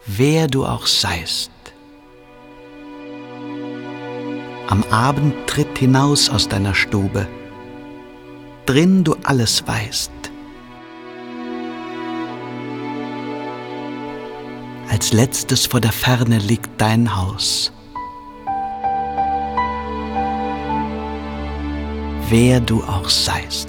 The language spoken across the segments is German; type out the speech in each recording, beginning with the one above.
wer du auch seist. Am Abend tritt hinaus aus deiner Stube, drin du alles weißt. Als letztes vor der Ferne liegt dein Haus. Wer du auch seist.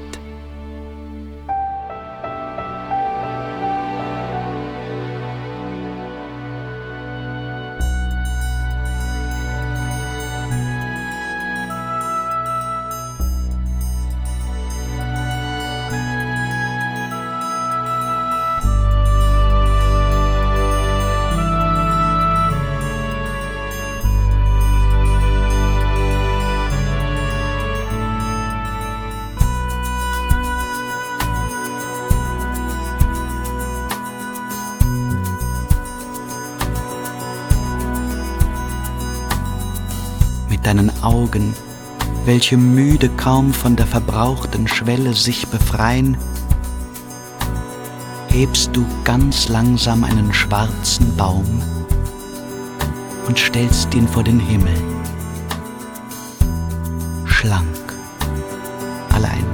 Mit deinen Augen, welche müde kaum von der verbrauchten Schwelle sich befreien, hebst du ganz langsam einen schwarzen Baum und stellst ihn vor den Himmel, schlank, allein.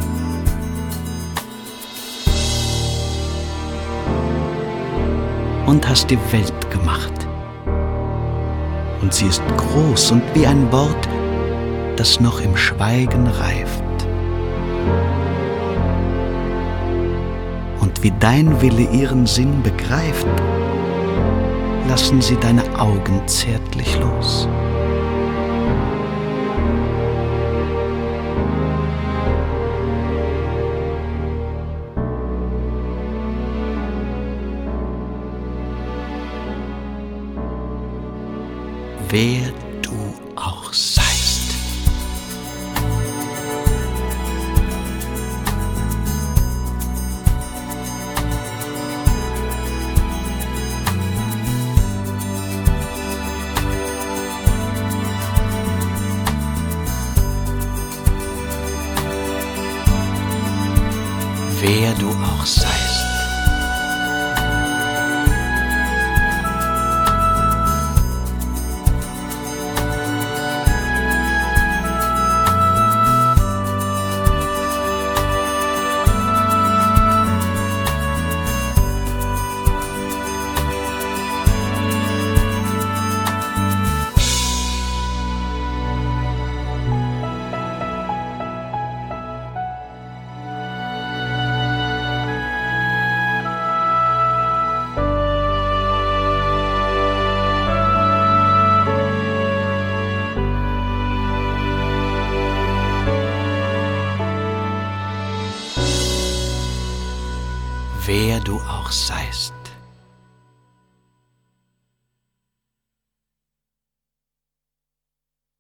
Und hast die Welt gemacht. Und sie ist groß und wie ein Wort, das noch im Schweigen reift. Und wie dein Wille ihren Sinn begreift, lassen sie deine Augen zärtlich los. Wer du auch seist. Wer du auch seist. Wer du auch seist.